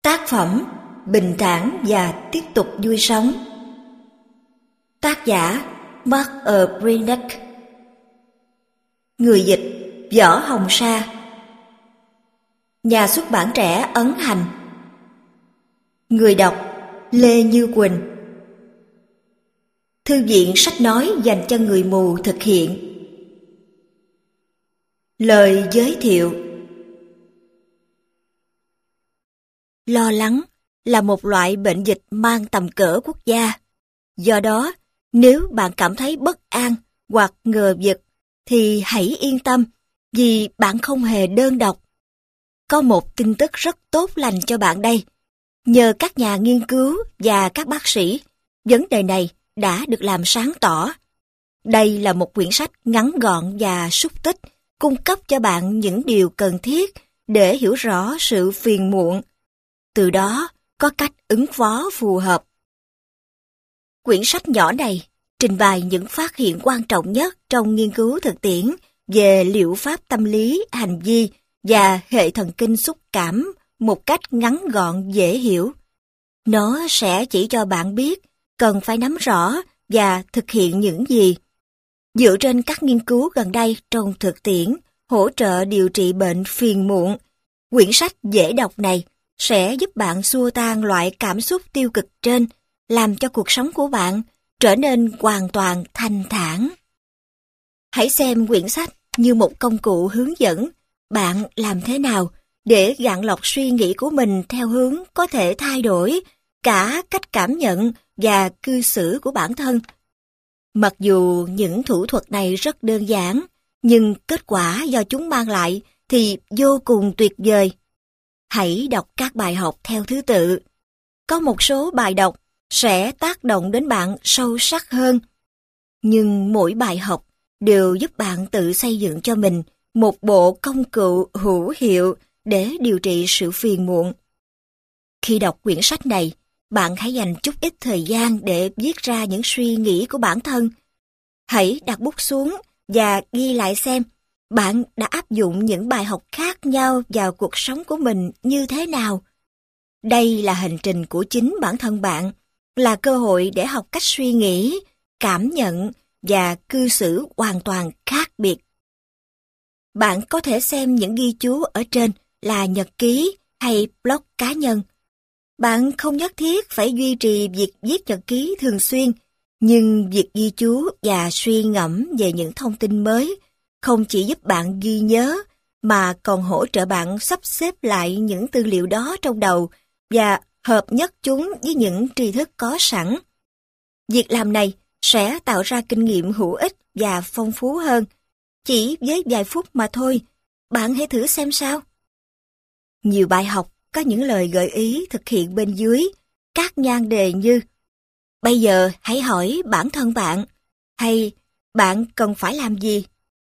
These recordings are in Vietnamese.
Tác phẩm Bình thản và tiếp tục vui sống. Tác giả Mark Brenek. Người dịch Võ Hồng Sa. Nhà xuất bản Trẻ Ấn Hành. Người đọc Lê Như Quỳnh. Thư viện sách nói dành cho người mù thực hiện. Lời giới thiệu. Lo lắng là một loại bệnh dịch mang tầm cỡ quốc gia. Do đó, nếu bạn cảm thấy bất an hoặc ngờ vực, thì hãy yên tâm, vì bạn không hề đơn độc. Có một tin tức rất tốt lành cho bạn đây. Nhờ các nhà nghiên cứu và các bác sĩ, vấn đề này đã được làm sáng tỏ. Đây là một quyển sách ngắn gọn và xúc tích, cung cấp cho bạn những điều cần thiết để hiểu rõ sự phiền muộn. Từ đó, có cách ứng phó phù hợp. Quyển sách nhỏ này trình bày những phát hiện quan trọng nhất trong nghiên cứu thực tiễn về liệu pháp tâm lý, hành vi và hệ thần kinh xúc cảm một cách ngắn gọn dễ hiểu. Nó sẽ chỉ cho bạn biết cần phải nắm rõ và thực hiện những gì. Dựa trên các nghiên cứu gần đây trong thực tiễn hỗ trợ điều trị bệnh phiền muộn, quyển sách dễ đọc này sẽ giúp bạn xua tan loại cảm xúc tiêu cực trên, làm cho cuộc sống của bạn trở nên hoàn toàn thanh thản. Hãy xem quyển sách như một công cụ hướng dẫn bạn làm thế nào để gạn lọc suy nghĩ của mình theo hướng có thể thay đổi cả cách cảm nhận và cư xử của bản thân. Mặc dù những thủ thuật này rất đơn giản, nhưng kết quả do chúng mang lại thì vô cùng tuyệt vời. Hãy đọc các bài học theo thứ tự. Có một số bài đọc sẽ tác động đến bạn sâu sắc hơn. Nhưng mỗi bài học đều giúp bạn tự xây dựng cho mình một bộ công cụ hữu hiệu để điều trị sự phiền muộn. Khi đọc quyển sách này, bạn hãy dành chút ít thời gian để viết ra những suy nghĩ của bản thân. Hãy đặt bút xuống và ghi lại xem bạn đã áp dụng những bài học khác nhau vào cuộc sống của mình như thế nào. Đây là hành trình của chính bản thân bạn, là cơ hội để học cách suy nghĩ, cảm nhận và cư xử hoàn toàn khác biệt. Bạn có thể xem những ghi chú ở trên là nhật ký hay blog cá nhân. Bạn không nhất thiết phải duy trì việc viết nhật ký thường xuyên, nhưng việc ghi chú và suy ngẫm về những thông tin mới không chỉ giúp bạn ghi nhớ, mà còn hỗ trợ bạn sắp xếp lại những tư liệu đó trong đầu và hợp nhất chúng với những tri thức có sẵn. Việc làm này sẽ tạo ra kinh nghiệm hữu ích và phong phú hơn. Chỉ với vài phút mà thôi, bạn hãy thử xem sao. Nhiều bài học có những lời gợi ý thực hiện bên dưới, các nhan đề như: bây giờ hãy hỏi bản thân bạn, hay bạn cần phải làm gì?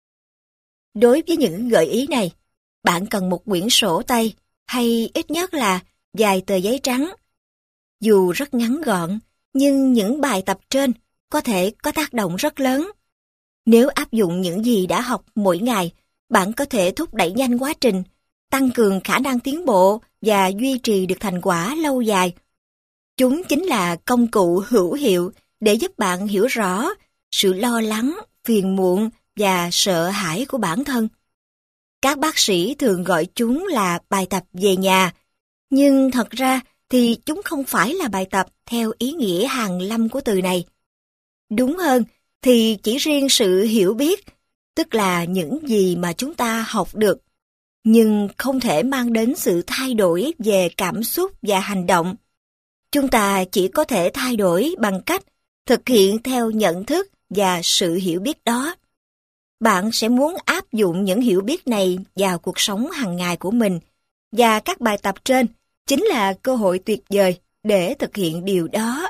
Đối với những gợi ý này, bạn cần một quyển sổ tay hay ít nhất là vài tờ giấy trắng. Dù rất ngắn gọn, nhưng những bài tập trên có thể có tác động rất lớn. Nếu áp dụng những gì đã học mỗi ngày, bạn có thể thúc đẩy nhanh quá trình, tăng cường khả năng tiến bộ và duy trì được thành quả lâu dài. Chúng chính là công cụ hữu hiệu để giúp bạn hiểu rõ sự lo lắng, phiền muộn và sợ hãi của bản thân. Các bác sĩ thường gọi chúng là bài tập về nhà, nhưng thật ra thì chúng không phải là bài tập theo ý nghĩa hàn lâm của từ này. Đúng hơn thì chỉ riêng sự hiểu biết, tức là những gì mà chúng ta học được, nhưng không thể mang đến sự thay đổi về cảm xúc và hành động. Chúng ta chỉ có thể thay đổi bằng cách thực hiện theo nhận thức và sự hiểu biết đó. Bạn sẽ muốn áp dụng những hiểu biết này vào cuộc sống hàng ngày của mình, và các bài tập trên chính là cơ hội tuyệt vời để thực hiện điều đó.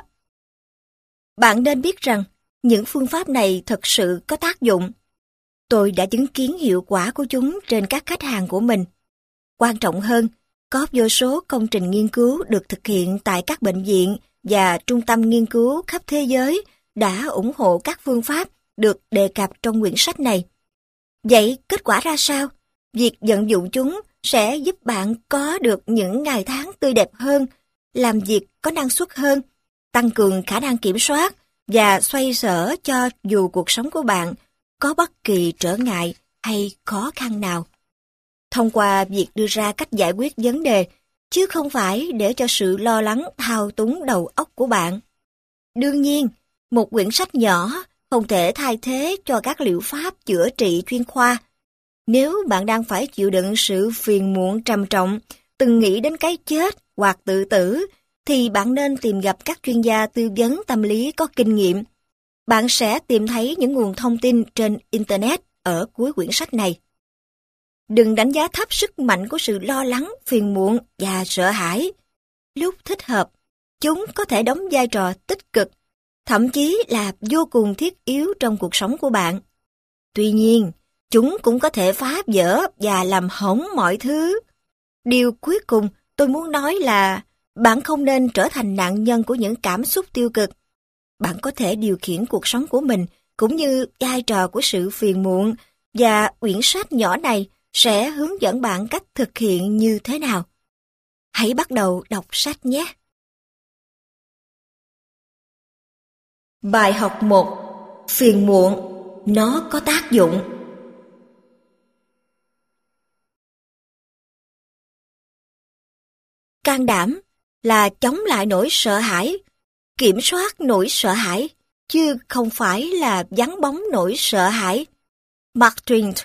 Bạn nên biết rằng những phương pháp này thật sự có tác dụng. Tôi đã chứng kiến hiệu quả của chúng trên các khách hàng của mình. Quan trọng hơn, có vô số công trình nghiên cứu được thực hiện tại các bệnh viện và trung tâm nghiên cứu khắp thế giới đã ủng hộ các phương pháp được đề cập trong quyển sách này. Vậy kết quả ra sao? Việc vận dụng chúng sẽ giúp bạn có được những ngày tháng tươi đẹp hơn, làm việc có năng suất hơn, tăng cường khả năng kiểm soát và xoay sở cho dù cuộc sống của bạn có bất kỳ trở ngại hay khó khăn nào. Thông qua việc đưa ra cách giải quyết vấn đề, chứ không phải để cho sự lo lắng thao túng đầu óc của bạn. Đương nhiên, một quyển sách nhỏ không thể thay thế cho các liệu pháp chữa trị chuyên khoa. Nếu bạn đang phải chịu đựng sự phiền muộn trầm trọng, từng nghĩ đến cái chết hoặc tự tử, thì bạn nên tìm gặp các chuyên gia tư vấn tâm lý có kinh nghiệm. Bạn sẽ tìm thấy những nguồn thông tin trên Internet ở cuối quyển sách này. Đừng đánh giá thấp sức mạnh của sự lo lắng, phiền muộn và sợ hãi. Lúc thích hợp, chúng có thể đóng vai trò tích cực, thậm chí là vô cùng thiết yếu trong cuộc sống của bạn. Tuy nhiên, chúng cũng có thể phá vỡ và làm hỏng mọi thứ. Điều cuối cùng tôi muốn nói là bạn không nên trở thành nạn nhân của những cảm xúc tiêu cực. Bạn có thể điều khiển cuộc sống của mình cũng như vai trò của sự phiền muộn, và quyển sách nhỏ này sẽ hướng dẫn bạn cách thực hiện như thế nào. Hãy bắt đầu đọc sách nhé! Bài học 1. Phiền muộn, nó có tác dụng. Can đảm là chống lại nỗi sợ hãi, kiểm soát nỗi sợ hãi, chứ không phải là vắng bóng nỗi sợ hãi. Mark Twain.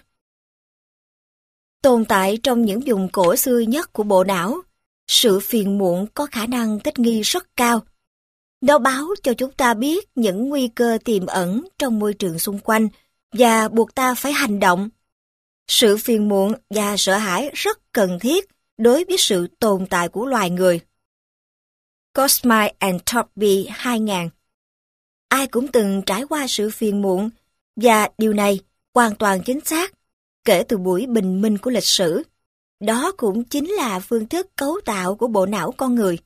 Tồn tại trong những vùng cổ xưa nhất của bộ não, sự phiền muộn có khả năng thích nghi rất cao. Nó báo cho chúng ta biết những nguy cơ tiềm ẩn trong môi trường xung quanh và buộc ta phải hành động. Sự phiền muộn và sợ hãi rất cần thiết đối với sự tồn tại của loài người. Cosma and Toby 2000. Ai cũng từng trải qua sự phiền muộn, và điều này hoàn toàn chính xác kể từ buổi bình minh của lịch sử. Đó cũng chính là phương thức cấu tạo của bộ não con người.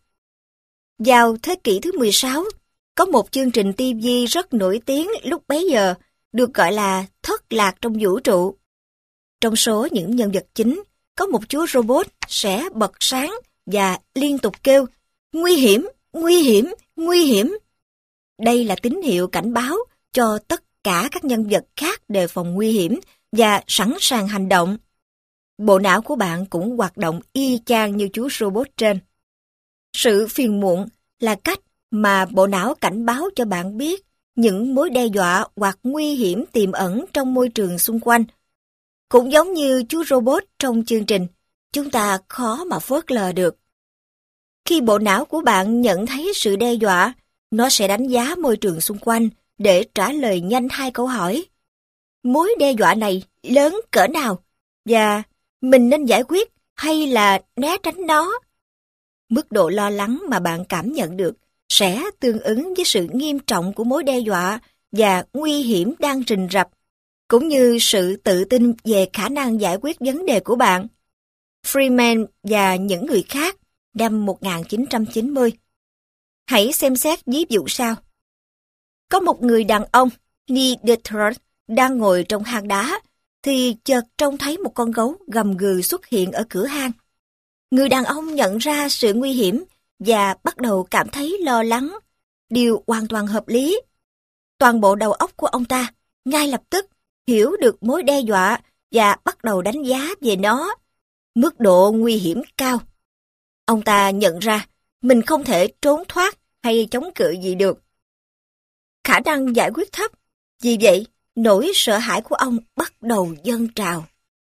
Vào thế kỷ thứ 16, có một chương trình TV rất nổi tiếng lúc bấy giờ, được gọi là Thất lạc trong vũ trụ. Trong số những nhân vật chính, có một chú robot sẽ bật sáng và liên tục kêu nguy hiểm, nguy hiểm, nguy hiểm. Đây là tín hiệu cảnh báo cho tất cả các nhân vật khác đề phòng nguy hiểm và sẵn sàng hành động. Bộ não của bạn cũng hoạt động y chang như chú robot trên. Sự phiền muộn là cách mà bộ não cảnh báo cho bạn biết những mối đe dọa hoặc nguy hiểm tiềm ẩn trong môi trường xung quanh. Cũng giống như chú robot trong chương trình, chúng ta khó mà phớt lờ được. Khi bộ não của bạn nhận thấy sự đe dọa, nó sẽ đánh giá môi trường xung quanh để trả lời nhanh hai câu hỏi. Mối đe dọa này lớn cỡ nào? Và mình nên giải quyết hay là né tránh nó? Mức độ lo lắng mà bạn cảm nhận được sẽ tương ứng với sự nghiêm trọng của mối đe dọa và nguy hiểm đang rình rập, cũng như sự tự tin về khả năng giải quyết vấn đề của bạn. Freeman và những người khác, năm 1990. Hãy xem xét ví dụ sau. Có một người đàn ông, Neil Detroit, đang ngồi trong hang đá, thì chợt trông thấy một con gấu gầm gừ xuất hiện ở cửa hang. Người đàn ông nhận ra sự nguy hiểm và bắt đầu cảm thấy lo lắng, điều hoàn toàn hợp lý. Toàn bộ đầu óc của ông ta ngay lập tức hiểu được mối đe dọa và bắt đầu đánh giá về nó. Mức độ nguy hiểm cao. Ông ta nhận ra mình không thể trốn thoát hay chống cự gì được. Khả năng giải quyết thấp, vì vậy nỗi sợ hãi của ông bắt đầu dâng trào.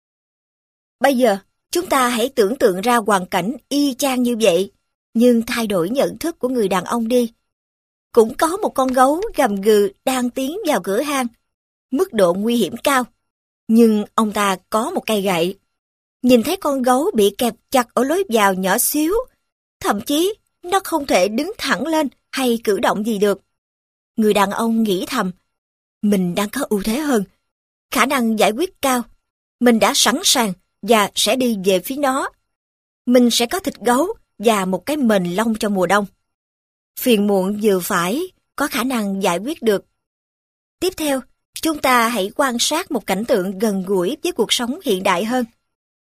Bây giờ, chúng ta hãy tưởng tượng ra hoàn cảnh y chang như vậy, nhưng thay đổi nhận thức của người đàn ông đi. Cũng có một con gấu gầm gừ đang tiến vào cửa hang. Mức độ nguy hiểm cao, nhưng ông ta có một cây gậy. Nhìn thấy con gấu bị kẹp chặt ở lối vào nhỏ xíu, thậm chí nó không thể đứng thẳng lên hay cử động gì được. Người đàn ông nghĩ thầm, mình đang có ưu thế hơn, khả năng giải quyết cao, mình đã sẵn sàng và sẽ đi về phía nó. Mình sẽ có thịt gấu và một cái mền lông cho mùa đông. Phiền muộn vừa phải, có khả năng giải quyết được. Tiếp theo, chúng ta hãy quan sát một cảnh tượng gần gũi với cuộc sống hiện đại hơn.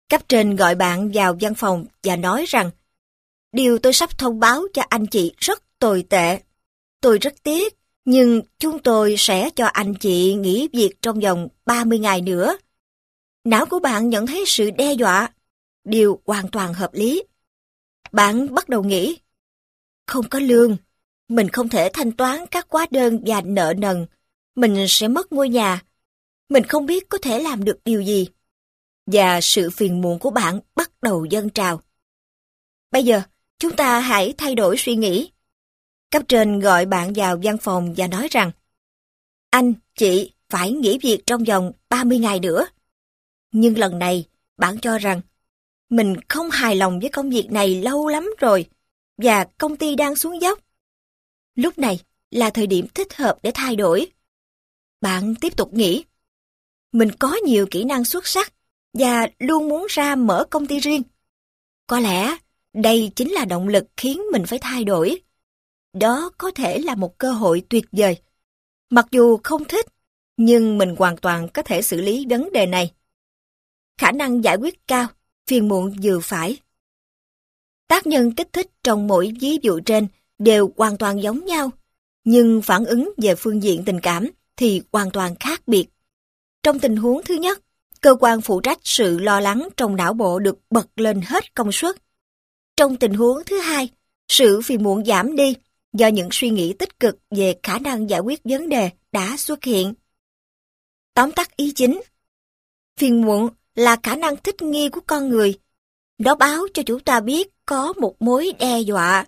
Cấp trên gọi bạn vào văn phòng và nói rằng điều tôi sắp thông báo cho anh chị rất tồi tệ. Tôi rất tiếc, nhưng chúng tôi sẽ cho anh chị nghỉ việc trong vòng 30 ngày nữa. Não của bạn nhận thấy sự đe dọa, điều hoàn toàn hợp lý. Bạn bắt đầu nghĩ, không có lương, mình không thể thanh toán các hóa đơn và nợ nần, mình sẽ mất ngôi nhà, mình không biết có thể làm được điều gì. Và sự phiền muộn của bạn bắt đầu dâng trào. Bây giờ, chúng ta hãy thay đổi suy nghĩ. Cấp trên gọi bạn vào văn phòng và nói rằng anh, chị phải nghỉ việc trong vòng 30 ngày nữa. Nhưng lần này, bạn cho rằng mình không hài lòng với công việc này lâu lắm rồi và công ty đang xuống dốc. Lúc này là thời điểm thích hợp để thay đổi. Bạn tiếp tục nghĩ, mình có nhiều kỹ năng xuất sắc và luôn muốn ra mở công ty riêng. Có lẽ đây chính là động lực khiến mình phải thay đổi. Đó có thể là một cơ hội tuyệt vời. Mặc dù không thích, nhưng mình hoàn toàn có thể xử lý vấn đề này. Khả năng giải quyết cao, phiền muộn vừa phải. Tác nhân kích thích trong mỗi ví dụ trên đều hoàn toàn giống nhau, nhưng phản ứng về phương diện tình cảm thì hoàn toàn khác biệt. Trong tình huống thứ nhất, cơ quan phụ trách sự lo lắng trong não bộ được bật lên hết công suất. Trong tình huống thứ hai, sự phiền muộn giảm đi do những suy nghĩ tích cực về khả năng giải quyết vấn đề đã xuất hiện. Tóm tắt ý chính. Phiền muộn là khả năng thích nghi của con người. Nó báo cho chúng ta biết có một mối đe dọa.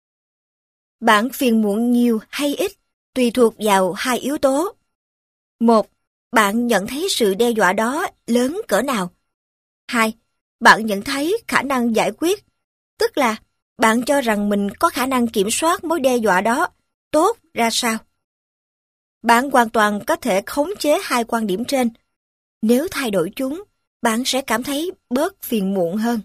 Bạn phiền muộn nhiều hay ít tùy thuộc vào hai yếu tố. Một, bạn nhận thấy sự đe dọa đó lớn cỡ nào. Hai, bạn nhận thấy khả năng giải quyết, tức là bạn cho rằng mình có khả năng kiểm soát mối đe dọa đó tốt ra sao. Bạn hoàn toàn có thể khống chế hai quan điểm trên. Nếu thay đổi chúng, bạn sẽ cảm thấy bớt phiền muộn hơn.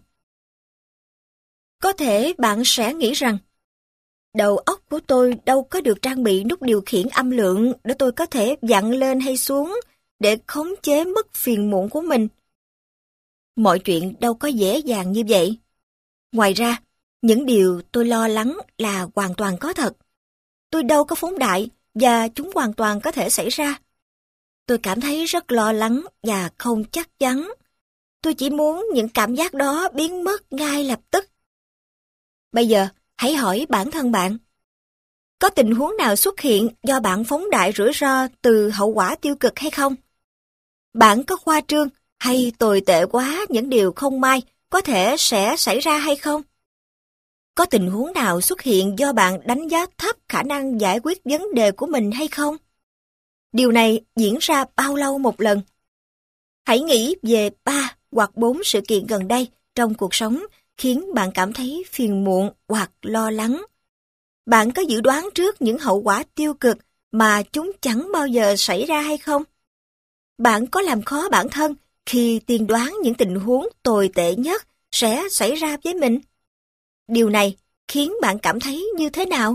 Có thể bạn sẽ nghĩ rằng, đầu óc của tôi đâu có được trang bị nút điều khiển âm lượng để tôi có thể vặn lên hay xuống để khống chế mức phiền muộn của mình. Mọi chuyện đâu có dễ dàng như vậy. Ngoài ra, những điều tôi lo lắng là hoàn toàn có thật. Tôi đâu có phóng đại và chúng hoàn toàn có thể xảy ra. Tôi cảm thấy rất lo lắng và không chắc chắn. Tôi chỉ muốn những cảm giác đó biến mất ngay lập tức. Bây giờ, hãy hỏi bản thân bạn. Có tình huống nào xuất hiện do bạn phóng đại rủi ro từ hậu quả tiêu cực hay không? Bạn có khoa trương hay tồi tệ quá những điều không may có thể sẽ xảy ra hay không? Có tình huống nào xuất hiện do bạn đánh giá thấp khả năng giải quyết vấn đề của mình hay không? Điều này diễn ra bao lâu một lần? Hãy nghĩ về 3 hoặc 4 sự kiện gần đây trong cuộc sống khiến bạn cảm thấy phiền muộn hoặc lo lắng. Bạn có dự đoán trước những hậu quả tiêu cực mà chúng chẳng bao giờ xảy ra hay không? Bạn có làm khó bản thân khi tiên đoán những tình huống tồi tệ nhất sẽ xảy ra với mình? Điều này khiến bạn cảm thấy như thế nào?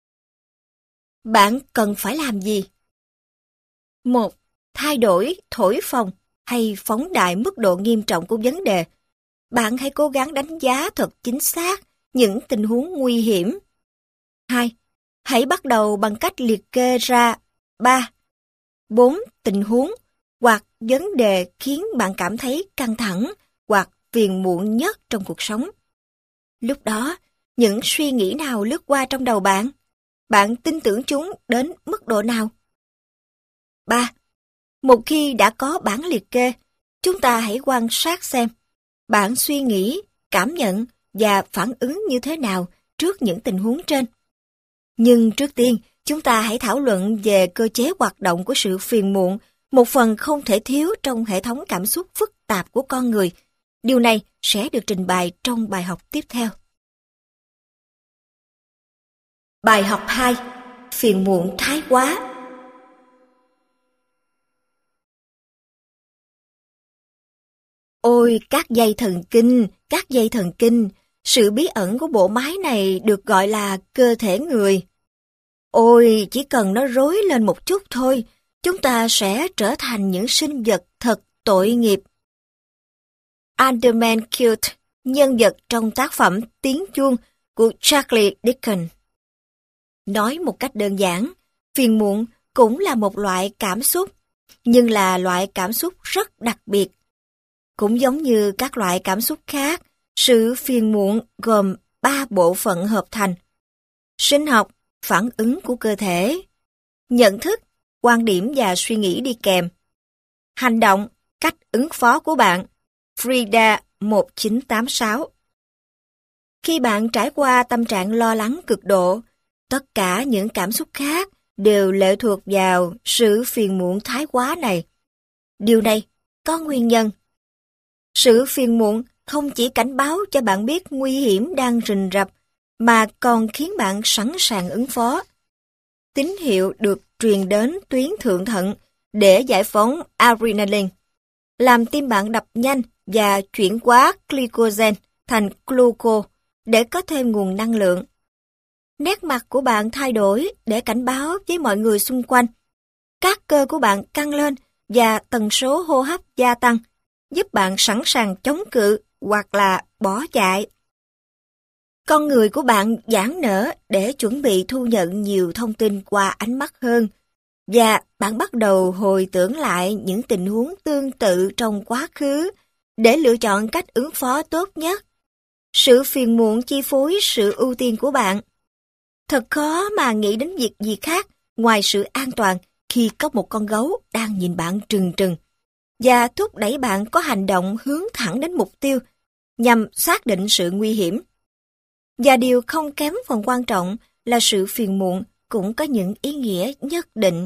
Bạn cần phải làm gì? 1. Thay đổi, thổi phồng hay phóng đại mức độ nghiêm trọng của vấn đề. Bạn hãy cố gắng đánh giá thật chính xác những tình huống nguy hiểm. 2. Hãy bắt đầu bằng cách liệt kê ra 3, 4 tình huống hoặc vấn đề khiến bạn cảm thấy căng thẳng hoặc phiền muộn nhất trong cuộc sống. Lúc đó, những suy nghĩ nào lướt qua trong đầu bạn? Bạn tin tưởng chúng đến mức độ nào? 3. Một khi đã có bản liệt kê, chúng ta hãy quan sát xem bạn suy nghĩ, cảm nhận và phản ứng như thế nào trước những tình huống trên. Nhưng trước tiên, chúng ta hãy thảo luận về cơ chế hoạt động của sự phiền muộn, một phần không thể thiếu trong hệ thống cảm xúc phức tạp của con người. Điều này sẽ được trình bày trong bài học tiếp theo. Bài học 2. Phiền muộn thái quá. Ôi, các dây thần kinh, sự bí ẩn của bộ máy này được gọi là cơ thể người. Ôi, chỉ cần nó rối lên một chút thôi, chúng ta sẽ trở thành những sinh vật thật tội nghiệp. Alderman Cute, nhân vật trong tác phẩm Tiếng chuông của Charles Dickens. Nói một cách đơn giản, phiền muộn cũng là một loại cảm xúc, nhưng là loại cảm xúc rất đặc biệt. Cũng giống như các loại cảm xúc khác, sự phiền muộn gồm 3 bộ phận hợp thành: sinh học, phản ứng của cơ thể; nhận thức, quan điểm và suy nghĩ đi kèm; hành động, cách ứng phó của bạn. Frida 1986. Khi bạn trải qua tâm trạng lo lắng cực độ, tất cả những cảm xúc khác đều lệ thuộc vào sự phiền muộn thái quá này. Điều này có nguyên nhân. Sự phiền muộn không chỉ cảnh báo cho bạn biết nguy hiểm đang rình rập, mà còn khiến bạn sẵn sàng ứng phó. Tín hiệu được truyền đến tuyến thượng thận để giải phóng adrenaline, làm tim bạn đập nhanh và chuyển hóa glycogen thành glucose để có thêm nguồn năng lượng. Nét mặt của bạn thay đổi để cảnh báo với mọi người xung quanh. Các cơ của bạn căng lên và tần số hô hấp gia tăng, giúp bạn sẵn sàng chống cự hoặc là bỏ chạy. Con người của bạn giãn nở để chuẩn bị thu nhận nhiều thông tin qua ánh mắt hơn, và bạn bắt đầu hồi tưởng lại những tình huống tương tự trong quá khứ để lựa chọn cách ứng phó tốt nhất. Sự phiền muộn chi phối sự ưu tiên của bạn. Thật khó mà nghĩ đến việc gì khác ngoài sự an toàn khi có một con gấu đang nhìn bạn trừng trừng và thúc đẩy bạn có hành động hướng thẳng đến mục tiêu nhằm xác định sự nguy hiểm. Và điều không kém phần quan trọng là sự phiền muộn cũng có những ý nghĩa nhất định.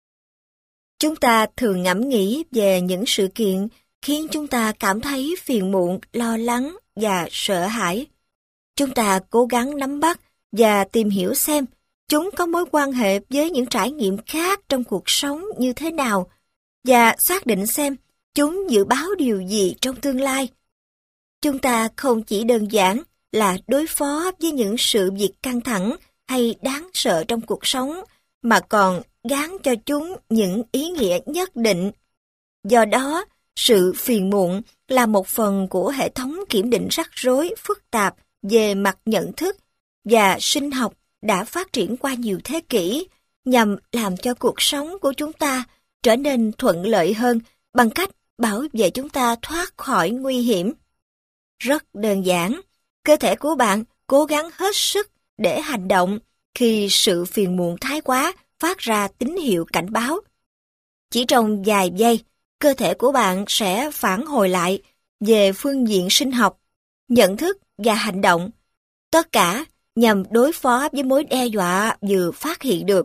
Chúng ta thường ngẫm nghĩ về những sự kiện khiến chúng ta cảm thấy phiền muộn, lo lắng và sợ hãi. Chúng ta cố gắng nắm bắt và tìm hiểu xem chúng có mối quan hệ với những trải nghiệm khác trong cuộc sống như thế nào, và xác định xem chúng dự báo điều gì trong tương lai. Chúng ta không chỉ đơn giản là đối phó với những sự việc căng thẳng hay đáng sợ trong cuộc sống, mà còn gán cho chúng những ý nghĩa nhất định. Do đó, sự phiền muộn là một phần của hệ thống kiểm định rắc rối phức tạp về mặt nhận thức và sinh học đã phát triển qua nhiều thế kỷ, nhằm làm cho cuộc sống của chúng ta trở nên thuận lợi hơn bằng cách bảo vệ chúng ta thoát khỏi nguy hiểm. Rất đơn giản, cơ thể của bạn cố gắng hết sức để hành động khi sự phiền muộn thái quá phát ra tín hiệu cảnh báo. Chỉ trong vài giây, cơ thể của bạn sẽ phản hồi lại về phương diện sinh học, nhận thức và hành động, tất cả nhằm đối phó với mối đe dọa vừa phát hiện được.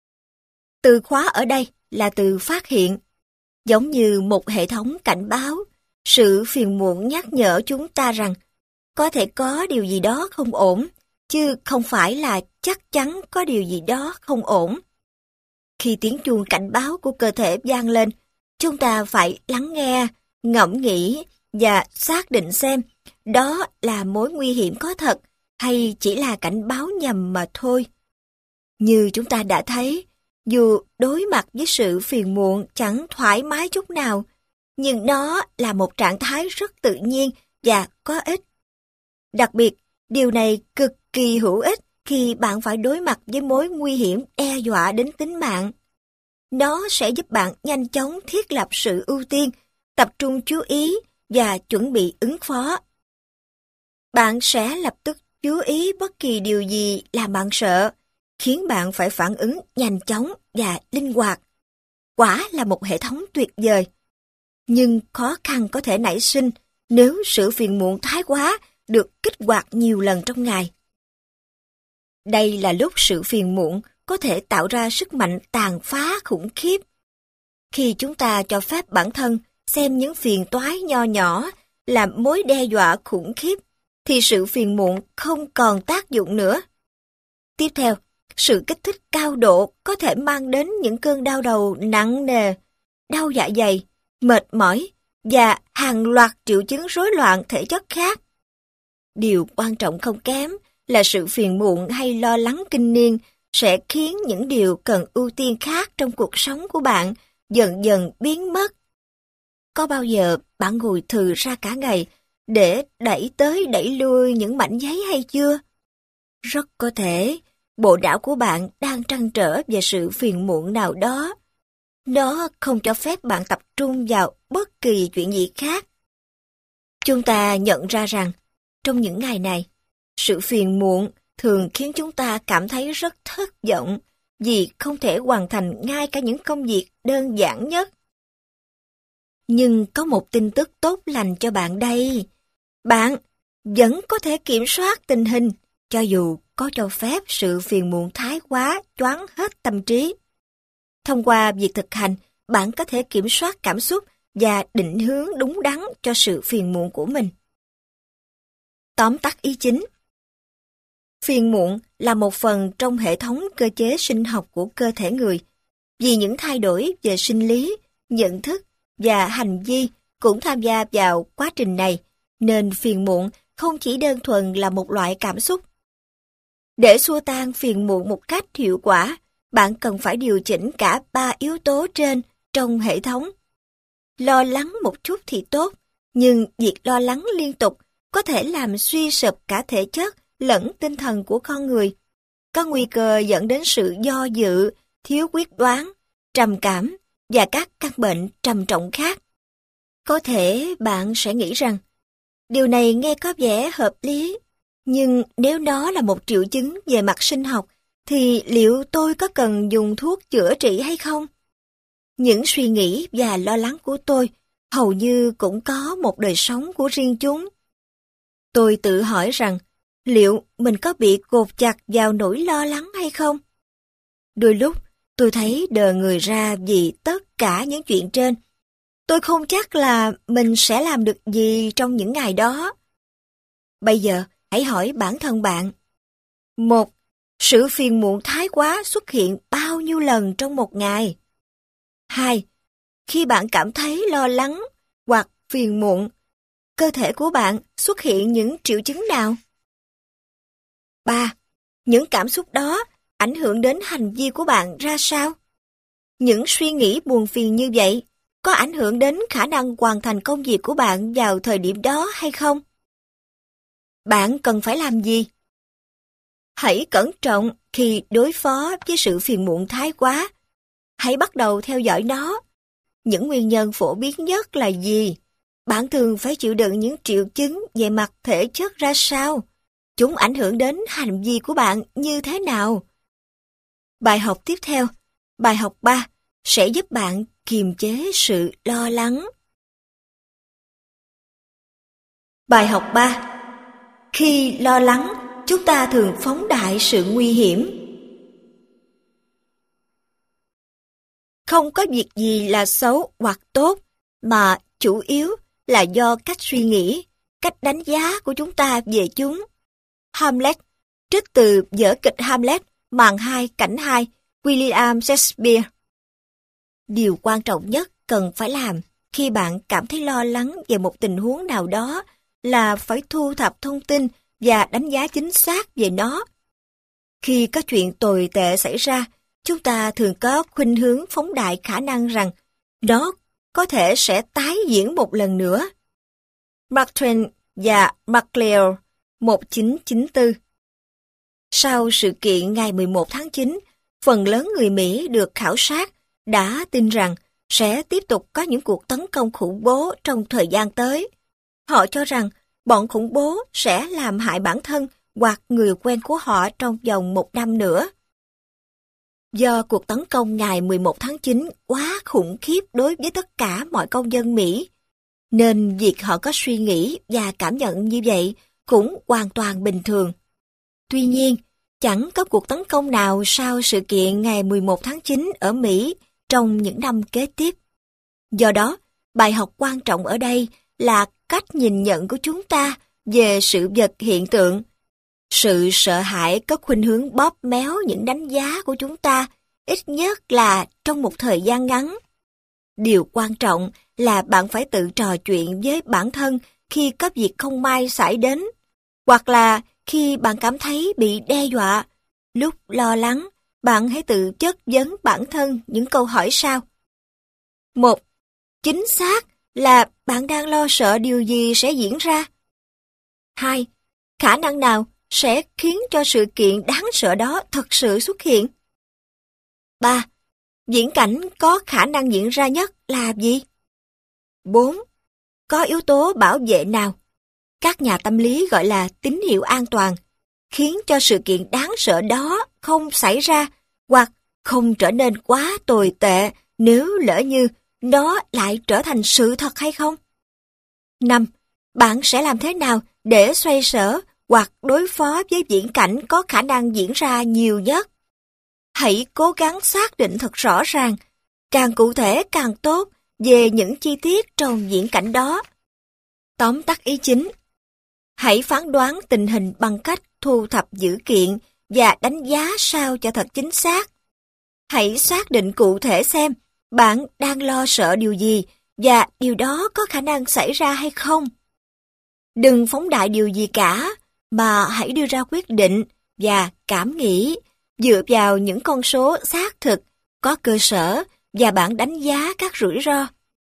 Từ khóa ở đây là từ phát hiện. Giống như một hệ thống cảnh báo, sự phiền muộn nhắc nhở chúng ta rằng có thể có điều gì đó không ổn, chứ không phải là chắc chắn có điều gì đó không ổn. Khi tiếng chuông cảnh báo của cơ thể vang lên, chúng ta phải lắng nghe, ngẫm nghĩ và xác định xem đó là mối nguy hiểm có thật hay chỉ là cảnh báo nhầm mà thôi. Như chúng ta đã thấy, dù đối mặt với sự phiền muộn chẳng thoải mái chút nào, nhưng nó là một trạng thái rất tự nhiên và có ích. Đặc biệt, điều này cực kỳ hữu ích khi bạn phải đối mặt với mối nguy hiểm đe dọa đến tính mạng. Nó sẽ giúp bạn nhanh chóng thiết lập sự ưu tiên, tập trung chú ý và chuẩn bị ứng phó. Bạn sẽ lập tức chú ý bất kỳ điều gì làm bạn sợ, khiến bạn phải phản ứng nhanh chóng và linh hoạt. Quả là một hệ thống tuyệt vời. Nhưng khó khăn có thể nảy sinh nếu sự phiền muộn thái quá được kích hoạt nhiều lần trong ngày. Đây là lúc sự phiền muộn có thể tạo ra sức mạnh tàn phá khủng khiếp. Khi chúng ta cho phép bản thân xem những phiền toái nho nhỏ là mối đe dọa khủng khiếp, thì sự phiền muộn không còn tác dụng nữa. Tiếp theo, sự kích thích cao độ có thể mang đến những cơn đau đầu nặng nề, đau dạ dày, mệt mỏi và hàng loạt triệu chứng rối loạn thể chất khác. Điều quan trọng không kém là sự phiền muộn hay lo lắng kinh niên sẽ khiến những điều cần ưu tiên khác trong cuộc sống của bạn dần dần biến mất. Có bao giờ bạn ngồi thừ ra cả ngày để đẩy tới đẩy lui những mảnh giấy hay chưa? Rất có thể, bộ não của bạn đang trăn trở về sự phiền muộn nào đó. Nó không cho phép bạn tập trung vào bất kỳ chuyện gì khác. Chúng ta nhận ra rằng, trong những ngày này, sự phiền muộn thường khiến chúng ta cảm thấy rất thất vọng vì không thể hoàn thành ngay cả những công việc đơn giản nhất. Nhưng có một tin tức tốt lành cho bạn đây. Bạn vẫn có thể kiểm soát tình hình, cho dù có cho phép sự phiền muộn thái quá choáng hết tâm trí. Thông qua việc thực hành, bạn có thể kiểm soát cảm xúc và định hướng đúng đắn cho sự phiền muộn của mình. Tóm tắt ý chính. Phiền muộn là một phần trong hệ thống cơ chế sinh học của cơ thể người. Vì những thay đổi về sinh lý, nhận thức và hành vi cũng tham gia vào quá trình này, nên phiền muộn không chỉ đơn thuần là một loại cảm xúc. Để xua tan phiền muộn một cách hiệu quả, bạn cần phải điều chỉnh cả 3 yếu tố trên trong hệ thống. Lo lắng một chút thì tốt, nhưng việc lo lắng liên tục có thể làm suy sụp cả thể chất lẫn tinh thần của con người. Có nguy cơ dẫn đến sự do dự, thiếu quyết đoán, trầm cảm và các căn bệnh trầm trọng khác. Có thể bạn sẽ nghĩ rằng, điều này nghe có vẻ hợp lý, nhưng nếu nó là một triệu chứng về mặt sinh học, thì liệu tôi có cần dùng thuốc chữa trị hay không? Những suy nghĩ và lo lắng của tôi hầu như cũng có một đời sống của riêng chúng. Tôi tự hỏi rằng, liệu mình có bị cột chặt vào nỗi lo lắng hay không? Đôi lúc, tôi thấy đờ người ra vì tất cả những chuyện trên. Tôi không chắc là mình sẽ làm được gì trong những ngày đó. Bây giờ, hãy hỏi bản thân bạn. 1. Sự phiền muộn thái quá xuất hiện bao nhiêu lần trong một ngày? 2. Khi bạn cảm thấy lo lắng hoặc phiền muộn, cơ thể của bạn xuất hiện những triệu chứng nào? 3. Những cảm xúc đó ảnh hưởng đến hành vi của bạn ra sao? Những suy nghĩ buồn phiền như vậy có ảnh hưởng đến khả năng hoàn thành công việc của bạn vào thời điểm đó hay không? Bạn cần phải làm gì? Hãy cẩn trọng khi đối phó với sự phiền muộn thái quá. Hãy bắt đầu theo dõi nó. Những nguyên nhân phổ biến nhất là gì? Bạn thường phải chịu đựng những triệu chứng về mặt thể chất ra sao? Chúng ảnh hưởng đến hành vi của bạn như thế nào? Bài học tiếp theo, bài học 3, sẽ giúp bạn kiềm chế sự lo lắng. Bài học 3. Khi lo lắng, chúng ta thường phóng đại sự nguy hiểm. Không có việc gì là xấu hoặc tốt, mà chủ yếu là do cách suy nghĩ, cách đánh giá của chúng ta về chúng. Hamlet, trích từ vở kịch Hamlet, màn 2, cảnh 2, William Shakespeare. Điều quan trọng nhất cần phải làm khi bạn cảm thấy lo lắng về một tình huống nào đó là phải thu thập thông tin và đánh giá chính xác về nó. Khi có chuyện tồi tệ xảy ra, chúng ta thường có khuynh hướng phóng đại khả năng rằng nó có thể sẽ tái diễn một lần nữa. Mark Twain và MacLeod, 1994. Sau sự kiện ngày 11 tháng 9, phần lớn người Mỹ được khảo sát đã tin rằng sẽ tiếp tục có những cuộc tấn công khủng bố trong thời gian tới. Họ cho rằng bọn khủng bố sẽ làm hại bản thân hoặc người quen của họ trong vòng 1 năm nữa. Do cuộc tấn công ngày 11 tháng 9 quá khủng khiếp đối với tất cả mọi công dân Mỹ, nên việc họ có suy nghĩ và cảm nhận như vậy cũng hoàn toàn bình thường. Tuy nhiên, chẳng có cuộc tấn công nào sau sự kiện ngày 11 tháng 9 ở Mỹ trong những năm kế tiếp. Do đó, bài học quan trọng ở đây là cách nhìn nhận của chúng ta về sự vật hiện tượng. Sự sợ hãi có khuynh hướng bóp méo những đánh giá của chúng ta, ít nhất là trong một thời gian ngắn. Điều quan trọng là bạn phải tự trò chuyện với bản thân khi có việc không may xảy đến, hoặc là khi bạn cảm thấy bị đe dọa. Lúc lo lắng, bạn hãy tự chất vấn bản thân những câu hỏi sau. 1. Chính xác là bạn đang lo sợ điều gì sẽ diễn ra? 2. Khả năng nào sẽ khiến cho sự kiện đáng sợ đó thật sự xuất hiện? 3. Viễn cảnh có khả năng diễn ra nhất là gì? 4. Có yếu tố bảo vệ nào, các nhà tâm lý gọi là tín hiệu an toàn, khiến cho sự kiện đáng sợ đó không xảy ra hoặc không trở nên quá tồi tệ nếu lỡ như nó lại trở thành sự thật hay không? 5. Bạn sẽ làm thế nào để xoay sở hoặc đối phó với viễn cảnh có khả năng diễn ra nhiều nhất? Hãy cố gắng xác định thật rõ ràng, càng cụ thể càng tốt về những chi tiết trong viễn cảnh đó. Tóm tắt ý chính. Hãy phán đoán tình hình bằng cách thu thập dữ kiện và đánh giá sao cho thật chính xác. Hãy xác định cụ thể xem bạn đang lo sợ điều gì và điều đó có khả năng xảy ra hay không. Đừng phóng đại điều gì cả, mà hãy đưa ra quyết định và cảm nghĩ dựa vào những con số xác thực, có cơ sở và bạn đánh giá các rủi ro.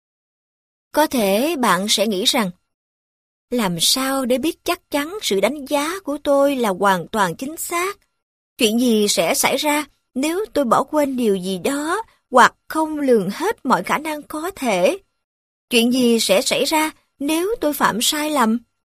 Có thể bạn sẽ nghĩ rằng, làm sao để biết chắc chắn sự đánh giá của tôi là hoàn toàn chính xác? Chuyện gì sẽ xảy ra nếu tôi bỏ quên điều gì đó hoặc không lường hết mọi khả năng có thể? Chuyện gì sẽ xảy ra nếu tôi phạm sai lầm?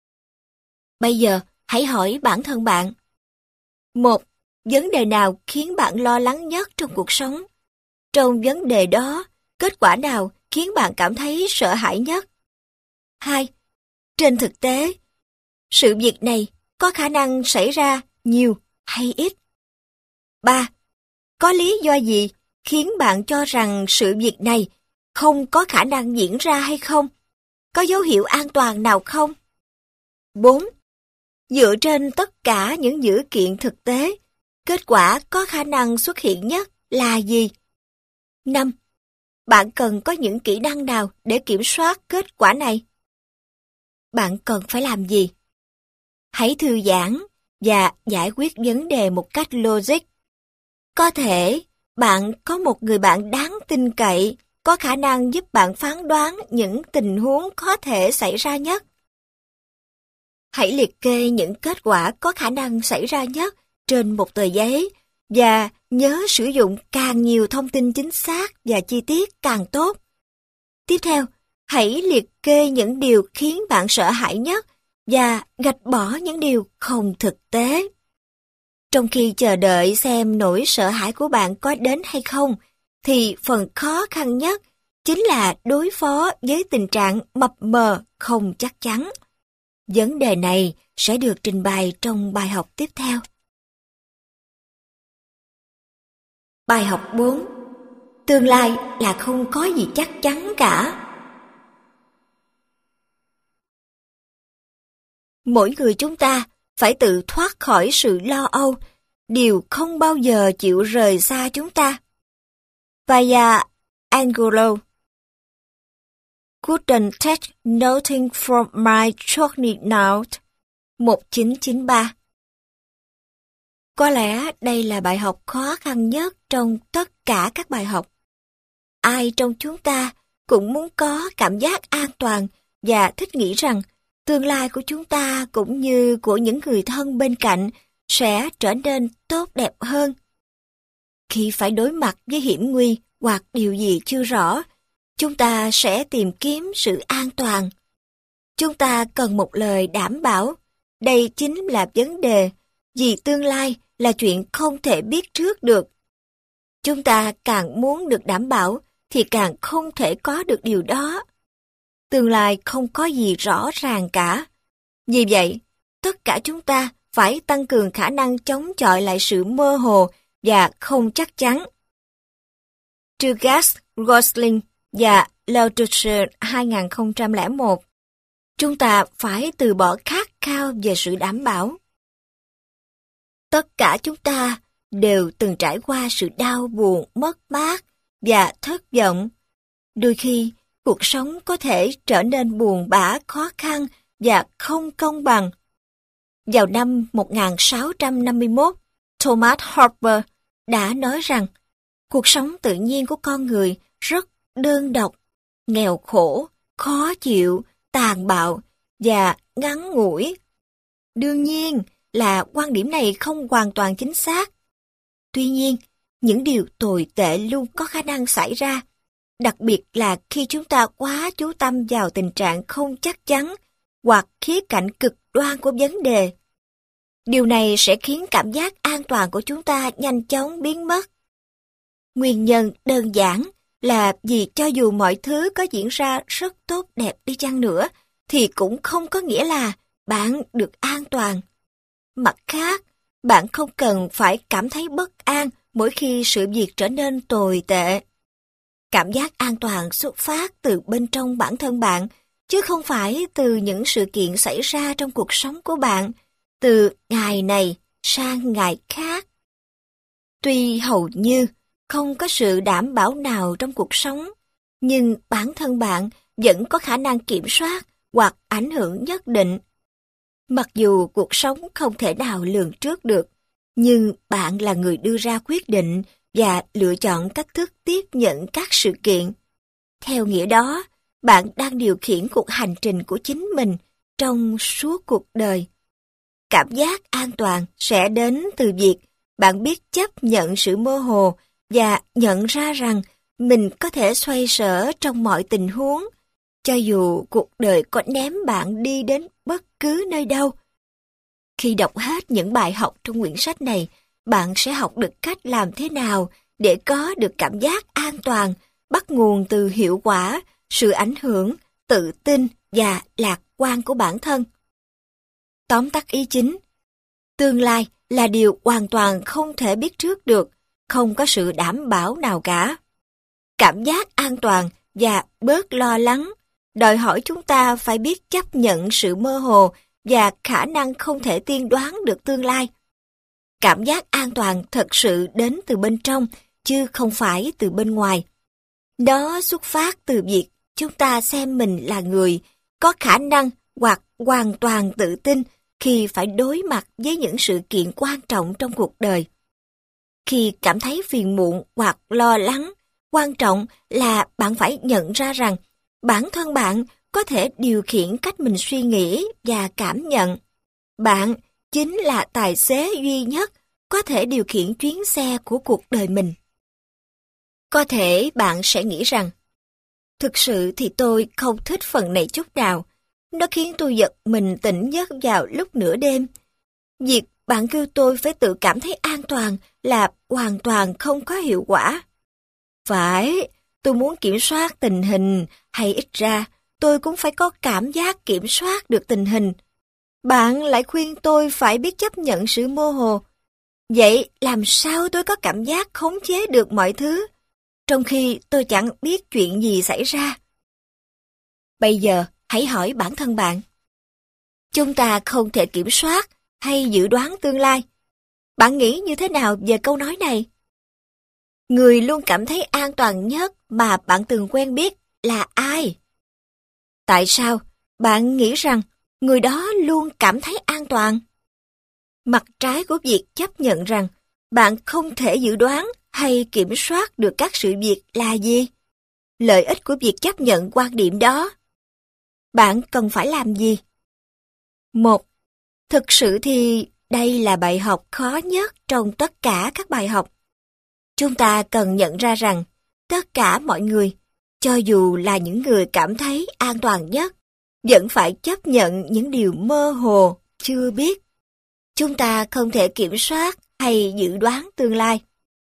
Bây giờ, hãy hỏi bản thân bạn. 1. Vấn đề nào khiến bạn lo lắng nhất trong cuộc sống? Trong vấn đề đó, kết quả nào khiến bạn cảm thấy sợ hãi nhất? 2. Trên thực tế, sự việc này có khả năng xảy ra nhiều hay ít? 3. Có lý do gì khiến bạn cho rằng sự việc này không có khả năng diễn ra hay không? Có dấu hiệu an toàn nào không? 4. Dựa trên tất cả những dữ kiện thực tế, kết quả có khả năng xuất hiện nhất là gì? 5. Bạn cần có những kỹ năng nào để kiểm soát kết quả này? Bạn cần phải làm gì? Hãy thư giãn và giải quyết vấn đề một cách logic. Có thể bạn có một người bạn đáng tin cậy, có khả năng giúp bạn phán đoán những tình huống có thể xảy ra nhất. Hãy liệt kê những kết quả có khả năng xảy ra nhất trên một tờ giấy và nhớ sử dụng càng nhiều thông tin chính xác và chi tiết càng tốt. Tiếp theo, hãy liệt kê những điều khiến bạn sợ hãi nhất và gạch bỏ những điều không thực tế. Trong khi chờ đợi xem nỗi sợ hãi của bạn có đến hay không, thì phần khó khăn nhất chính là đối phó với tình trạng mập mờ không chắc chắn. Vấn đề này sẽ được trình bày trong bài học tiếp theo. Bài học 4. Tương lai là không có gì chắc chắn cả. Mỗi người chúng ta phải tự thoát khỏi sự lo âu, điều không bao giờ chịu rời xa chúng ta. Via Angulo. Couldn't take nothing from my journey note. 1993. Có lẽ đây là bài học khó khăn nhất trong tất cả các bài học. Ai trong chúng ta cũng muốn có cảm giác an toàn và thích nghĩ rằng tương lai của chúng ta cũng như của những người thân bên cạnh sẽ trở nên tốt đẹp hơn. Khi phải đối mặt với hiểm nguy hoặc điều gì chưa rõ, chúng ta sẽ tìm kiếm sự an toàn. Chúng ta cần một lời đảm bảo. Đây chính là vấn đề, vì tương lai là chuyện không thể biết trước được. Chúng ta càng muốn được đảm bảo thì càng không thể có được điều đó. Tương lai không có gì rõ ràng cả. Vì vậy, tất cả chúng ta phải tăng cường khả năng chống chọi lại sự mơ hồ và không chắc chắn. Trugas, Gosling và Lautuche 2001. Chúng ta phải từ bỏ khát khao về sự đảm bảo. Tất cả chúng ta đều từng trải qua sự đau buồn, mất mát và thất vọng. Đôi khi, cuộc sống có thể trở nên buồn bã, khó khăn và không công bằng. Vào năm 1651, Thomas Harper đã nói rằng cuộc sống tự nhiên của con người rất đơn độc, nghèo khổ, khó chịu, tàn bạo và ngắn ngủi. Đương nhiên là quan điểm này không hoàn toàn chính xác. Tuy nhiên, những điều tồi tệ luôn có khả năng xảy ra, đặc biệt là khi chúng ta quá chú tâm vào tình trạng không chắc chắn hoặc khía cạnh cực đoan của vấn đề. Điều này sẽ khiến cảm giác an toàn của chúng ta nhanh chóng biến mất. Nguyên nhân đơn giản là vì cho dù mọi thứ có diễn ra rất tốt đẹp đi chăng nữa, thì cũng không có nghĩa là bạn được an toàn. Mặt khác, bạn không cần phải cảm thấy bất an mỗi khi sự việc trở nên tồi tệ. Cảm giác an toàn xuất phát từ bên trong bản thân bạn, chứ không phải từ những sự kiện xảy ra trong cuộc sống của bạn, từ ngày này sang ngày khác. Tuy hầu như không có sự đảm bảo nào trong cuộc sống, nhưng bản thân bạn vẫn có khả năng kiểm soát hoặc ảnh hưởng nhất định. Mặc dù cuộc sống không thể nào lường trước được, nhưng bạn là người đưa ra quyết định và lựa chọn cách thức tiếp nhận các sự kiện. Theo nghĩa đó, bạn đang điều khiển cuộc hành trình của chính mình trong suốt cuộc đời. Cảm giác an toàn sẽ đến từ việc bạn biết chấp nhận sự mơ hồ và nhận ra rằng mình có thể xoay sở trong mọi tình huống, cho dù cuộc đời có ném bạn đi đến bất cứ nơi đâu. Khi đọc hết những bài học trong quyển sách này, bạn sẽ học được cách làm thế nào để có được cảm giác an toàn, bắt nguồn từ hiệu quả, sự ảnh hưởng, tự tin và lạc quan của bản thân. Tóm tắt ý chính: tương lai là điều hoàn toàn không thể biết trước được, không có sự đảm bảo nào cả. Cảm giác an toàn và bớt lo lắng đòi hỏi chúng ta phải biết chấp nhận sự mơ hồ và khả năng không thể tiên đoán được tương lai. Cảm giác an toàn thật sự đến từ bên trong, chứ không phải từ bên ngoài. Đó xuất phát từ việc chúng ta xem mình là người có khả năng hoặc hoàn toàn tự tin khi phải đối mặt với những sự kiện quan trọng trong cuộc đời. Khi cảm thấy phiền muộn hoặc lo lắng, quan trọng là bạn phải nhận ra rằng bản thân bạn có thể điều khiển cách mình suy nghĩ và cảm nhận. Bạn chính là tài xế duy nhất có thể điều khiển chuyến xe của cuộc đời mình. Có thể bạn sẽ nghĩ rằng, thực sự thì tôi không thích phần này chút nào. Nó khiến tôi giật mình tỉnh giấc vào lúc nửa đêm. Việc bạn kêu tôi phải tự cảm thấy an toàn là hoàn toàn không có hiệu quả. Phải, tôi muốn kiểm soát tình hình, hay ít ra tôi cũng phải có cảm giác kiểm soát được tình hình. Bạn lại khuyên tôi phải biết chấp nhận sự mơ hồ. Vậy làm sao tôi có cảm giác khống chế được mọi thứ, trong khi tôi chẳng biết chuyện gì xảy ra? Bây giờ, hãy hỏi bản thân bạn. Chúng ta không thể kiểm soát hay dự đoán tương lai. Bạn nghĩ như thế nào về câu nói này? Người luôn cảm thấy an toàn nhất mà bạn từng quen biết là ai? Tại sao bạn nghĩ rằng người đó luôn cảm thấy an toàn? Mặt trái của việc chấp nhận rằng bạn không thể dự đoán hay kiểm soát được các sự việc là gì? Lợi ích của việc chấp nhận quan điểm đó. Bạn cần phải làm gì? 1. Thực sự thì đây là bài học khó nhất trong tất cả các bài học. Chúng ta cần nhận ra rằng tất cả mọi người, cho dù là những người cảm thấy an toàn nhất, vẫn phải chấp nhận những điều mơ hồ, chưa biết. Chúng ta không thể kiểm soát hay dự đoán tương lai.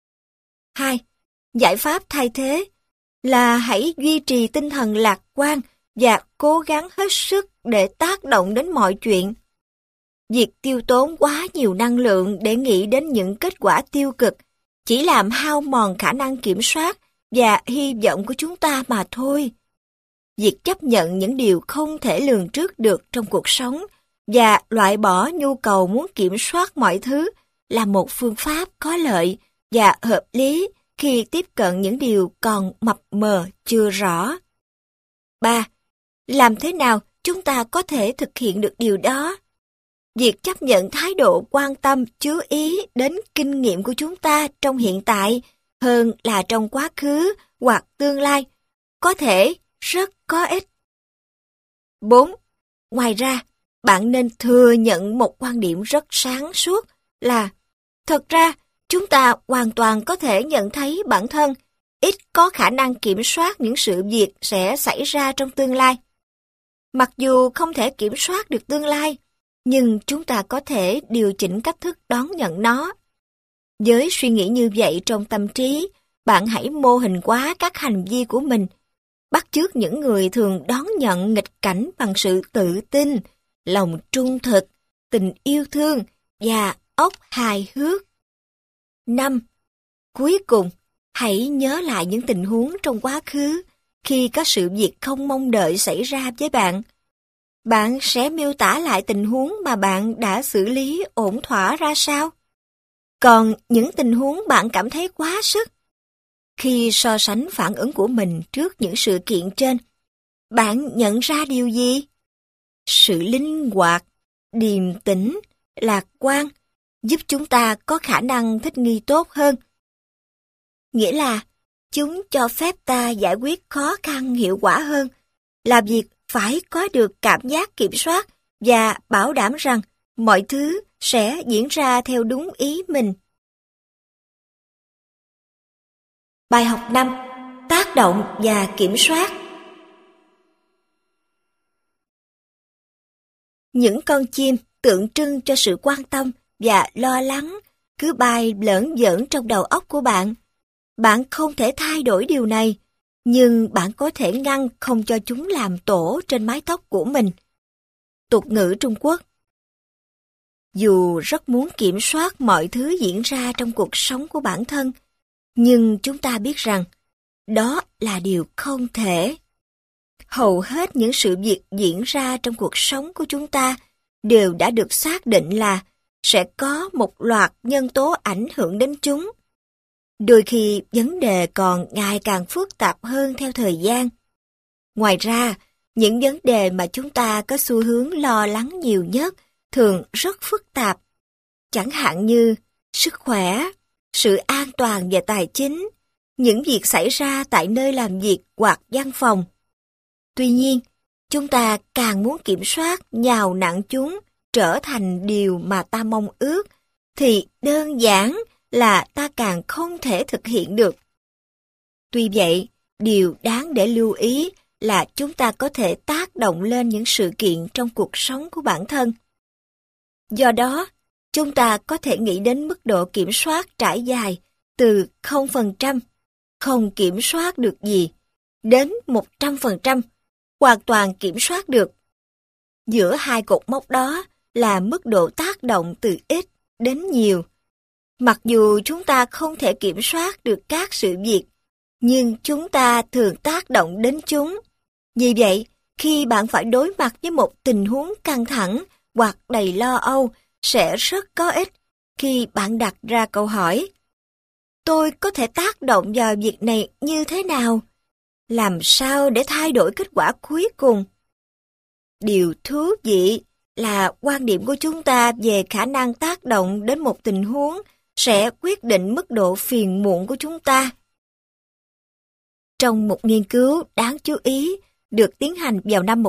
2. Giải pháp thay thế là hãy duy trì tinh thần lạc quan và cố gắng hết sức để tác động đến mọi chuyện. Việc tiêu tốn quá nhiều năng lượng để nghĩ đến những kết quả tiêu cực chỉ làm hao mòn khả năng kiểm soát và hy vọng của chúng ta mà thôi. Việc chấp nhận những điều không thể lường trước được trong cuộc sống và loại bỏ nhu cầu muốn kiểm soát mọi thứ là một phương pháp có lợi và hợp lý khi tiếp cận những điều còn mập mờ chưa rõ. 3. Làm thế nào chúng ta có thể thực hiện được điều đó? Việc chấp nhận thái độ quan tâm chú ý đến kinh nghiệm của chúng ta trong hiện tại hơn là trong quá khứ hoặc tương lai có thể rất có ích. 4. Ngoài ra, bạn nên thừa nhận một quan điểm rất sáng suốt là thật ra chúng ta hoàn toàn có thể nhận thấy bản thân ít có khả năng kiểm soát những sự việc sẽ xảy ra trong tương lai. Mặc dù không thể kiểm soát được tương lai, nhưng chúng ta có thể điều chỉnh cách thức đón nhận nó. Với suy nghĩ như vậy trong tâm trí, bạn hãy mô hình hóa các hành vi của mình, bắt chước những người thường đón nhận nghịch cảnh bằng sự tự tin, lòng trung thực, tình yêu thương và óc hài hước. 5. Cuối cùng, hãy nhớ lại những tình huống trong quá khứ khi có sự việc không mong đợi xảy ra với bạn. Bạn sẽ miêu tả lại tình huống mà bạn đã xử lý ổn thỏa ra sao? Còn những tình huống bạn cảm thấy quá sức, khi so sánh phản ứng của mình trước những sự kiện trên, bạn nhận ra điều gì? Sự linh hoạt, điềm tĩnh, lạc quan giúp chúng ta có khả năng thích nghi tốt hơn. Nghĩa là chúng cho phép ta giải quyết khó khăn hiệu quả hơn, là việc phải có được cảm giác kiểm soát và bảo đảm rằng mọi thứ sẽ diễn ra theo đúng ý mình. Bài học 5. Tác động và kiểm soát. Những con chim tượng trưng cho sự quan tâm và lo lắng cứ bay lởn vởn trong đầu óc của bạn. Bạn không thể thay đổi điều này, nhưng bạn có thể ngăn không cho chúng làm tổ trên mái tóc của mình. Tục ngữ Trung Quốc. Dù rất muốn kiểm soát mọi thứ diễn ra trong cuộc sống của bản thân, nhưng chúng ta biết rằng đó là điều không thể. Hầu hết những sự việc diễn ra trong cuộc sống của chúng ta đều đã được xác định là sẽ có một loạt nhân tố ảnh hưởng đến chúng. Đôi khi vấn đề còn ngày càng phức tạp hơn theo thời gian. Ngoài ra, những vấn đề mà chúng ta có xu hướng lo lắng nhiều nhất thường rất phức tạp, chẳng hạn như sức khỏe, sự an toàn về tài chính, những việc xảy ra tại nơi làm việc hoặc văn phòng. Tuy nhiên, chúng ta càng muốn kiểm soát nhào nặn chúng trở thành điều mà ta mong ước, thì đơn giản là ta càng không thể thực hiện được. Tuy vậy, điều đáng để lưu ý là chúng ta có thể tác động lên những sự kiện trong cuộc sống của bản thân. Do đó, chúng ta có thể nghĩ đến mức độ kiểm soát trải dài từ 0%, không kiểm soát được gì, đến 100%, hoàn toàn kiểm soát được. Giữa hai cột mốc đó là mức độ tác động từ ít đến nhiều. Mặc dù chúng ta không thể kiểm soát được các sự việc, nhưng chúng ta thường tác động đến chúng. Vì vậy, khi bạn phải đối mặt với một tình huống căng thẳng hoặc đầy lo âu, sẽ rất có ích khi bạn đặt ra câu hỏi: tôi có thể tác động vào việc này như thế nào? Làm sao để thay đổi kết quả cuối cùng? Điều thú vị là quan điểm của chúng ta về khả năng tác động đến một tình huống sẽ quyết định mức độ phiền muộn của chúng ta. Trong một nghiên cứu đáng chú ý được tiến hành vào năm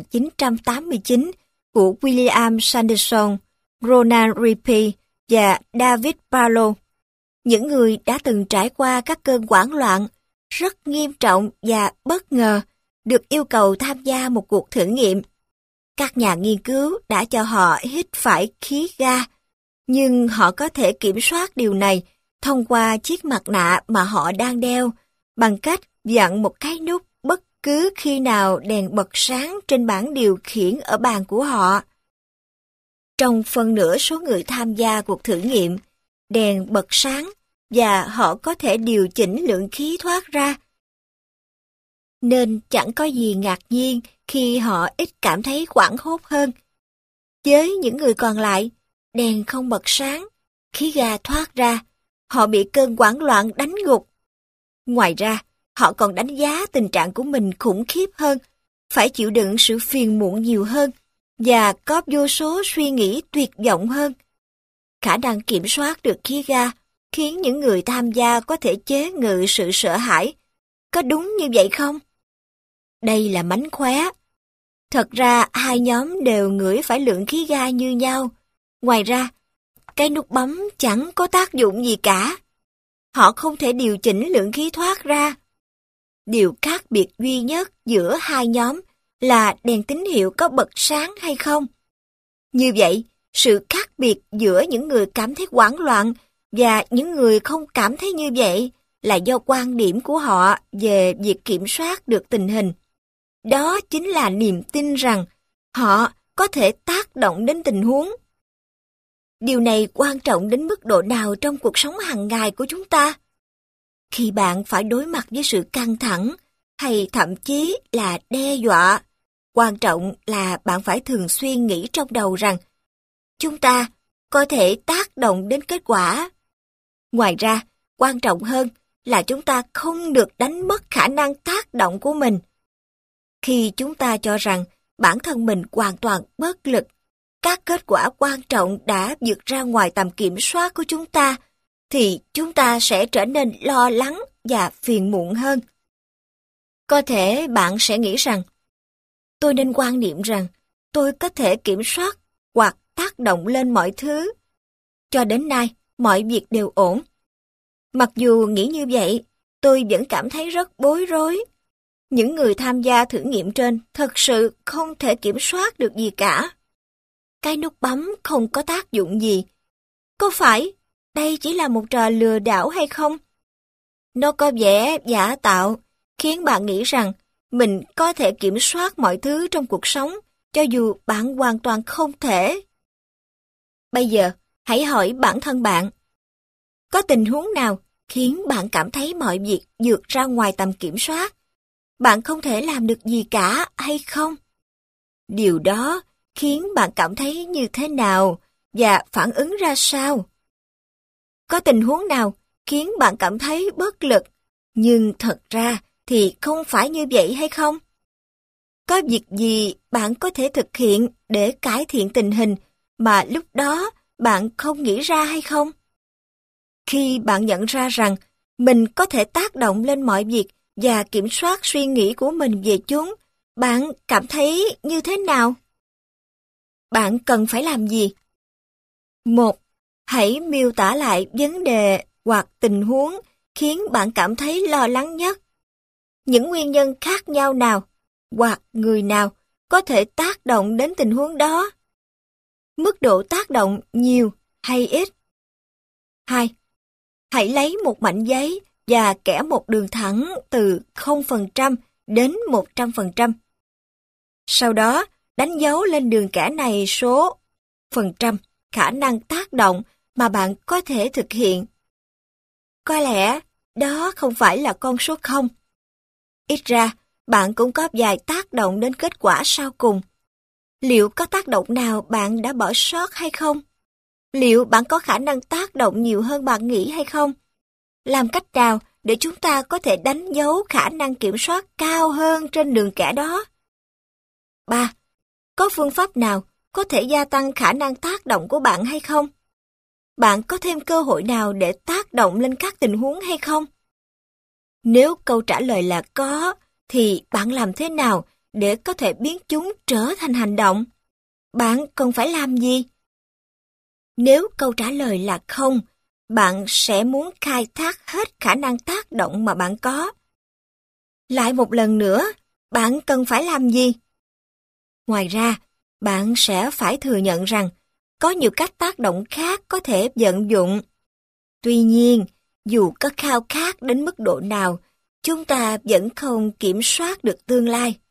1989 của William Sanderson, Ronald Rippey và David Barlow, những người đã từng trải qua các cơn hoảng loạn rất nghiêm trọng và bất ngờ được yêu cầu tham gia một cuộc thử nghiệm. Các nhà nghiên cứu đã cho họ hít phải khí ga, nhưng họ có thể kiểm soát điều này thông qua chiếc mặt nạ mà họ đang đeo bằng cách vặn một cái nút bất cứ khi nào đèn bật sáng trên bảng điều khiển ở bàn của họ. Trong phần nửa số người tham gia cuộc thử nghiệm, đèn bật sáng và họ có thể điều chỉnh lượng khí thoát ra. Nên chẳng có gì ngạc nhiên khi họ ít cảm thấy hoảng hốt hơn. Với những người còn lại, đèn không bật sáng, khí ga thoát ra, họ bị cơn hoảng loạn đánh gục. Ngoài ra, họ còn đánh giá tình trạng của mình khủng khiếp hơn, phải chịu đựng sự phiền muộn nhiều hơn, và có vô số suy nghĩ tuyệt vọng hơn. Khả năng kiểm soát được khí ga khiến những người tham gia có thể chế ngự sự sợ hãi. Có đúng như vậy không? Đây là mánh khóe. Thật ra hai nhóm đều ngửi phải lượng khí ga như nhau. Ngoài ra, cái nút bấm chẳng có tác dụng gì cả. Họ không thể điều chỉnh lượng khí thoát ra. Điều khác biệt duy nhất giữa hai nhóm là đèn tín hiệu có bật sáng hay không. Như vậy, sự khác biệt giữa những người cảm thấy hoảng loạn và những người không cảm thấy như vậy là do quan điểm của họ về việc kiểm soát được tình hình. Đó chính là niềm tin rằng họ có thể tác động đến tình huống. Điều này quan trọng đến mức độ nào trong cuộc sống hàng ngày của chúng ta? Khi bạn phải đối mặt với sự căng thẳng hay thậm chí là đe dọa, quan trọng là bạn phải thường xuyên nghĩ trong đầu rằng chúng ta có thể tác động đến kết quả. Ngoài ra, quan trọng hơn là chúng ta không được đánh mất khả năng tác động của mình. Khi chúng ta cho rằng bản thân mình hoàn toàn bất lực, các kết quả quan trọng đã vượt ra ngoài tầm kiểm soát của chúng ta, thì chúng ta sẽ trở nên lo lắng và phiền muộn hơn. Có thể bạn sẽ nghĩ rằng, tôi nên quan niệm rằng tôi có thể kiểm soát hoặc tác động lên mọi thứ. Cho đến nay, mọi việc đều ổn. Mặc dù nghĩ như vậy, tôi vẫn cảm thấy rất bối rối. Những người tham gia thử nghiệm trên thật sự không thể kiểm soát được gì cả. Cái nút bấm không có tác dụng gì. Có phải đây chỉ là một trò lừa đảo hay không? Nó có vẻ giả tạo, khiến bạn nghĩ rằng mình có thể kiểm soát mọi thứ trong cuộc sống, cho dù bạn hoàn toàn không thể. Bây giờ, hãy hỏi bản thân bạn. Có tình huống nào khiến bạn cảm thấy mọi việc vượt ra ngoài tầm kiểm soát? Bạn không thể làm được gì cả hay không? Điều đó khiến bạn cảm thấy như thế nào và phản ứng ra sao? Có tình huống nào khiến bạn cảm thấy bất lực, nhưng thật ra thì không phải như vậy hay không? Có việc gì bạn có thể thực hiện để cải thiện tình hình mà lúc đó bạn không nghĩ ra hay không? Khi bạn nhận ra rằng mình có thể tác động lên mọi việc và kiểm soát suy nghĩ của mình về chúng, bạn cảm thấy như thế nào? Bạn cần phải làm gì? 1. Hãy miêu tả lại vấn đề hoặc tình huống khiến bạn cảm thấy lo lắng nhất. Những nguyên nhân khác nhau nào hoặc người nào có thể tác động đến tình huống đó? Mức độ tác động nhiều hay ít? 2. Hãy lấy một mảnh giấy và kẻ một đường thẳng từ 0% đến 100%. Sau đó, đánh dấu lên đường kẻ này số phần trăm khả năng tác động mà bạn có thể thực hiện. Có lẽ đó không phải là con số 0. Ít ra, bạn cũng có vài tác động đến kết quả sau cùng. Liệu có tác động nào bạn đã bỏ sót hay không? Liệu bạn có khả năng tác động nhiều hơn bạn nghĩ hay không? Làm cách nào để chúng ta có thể đánh dấu khả năng kiểm soát cao hơn trên đường kẻ đó? 3. Có phương pháp nào có thể gia tăng khả năng tác động của bạn hay không? Bạn có thêm cơ hội nào để tác động lên các tình huống hay không? Nếu câu trả lời là có, thì bạn làm thế nào để có thể biến chúng trở thành hành động? Bạn cần phải làm gì? Nếu câu trả lời là không, bạn sẽ muốn khai thác hết khả năng tác động mà bạn có. Lại một lần nữa, bạn cần phải làm gì? Ngoài ra, bạn sẽ phải thừa nhận rằng có nhiều cách tác động khác có thể vận dụng. Tuy nhiên, dù có khao khát đến mức độ nào, chúng ta vẫn không kiểm soát được tương lai.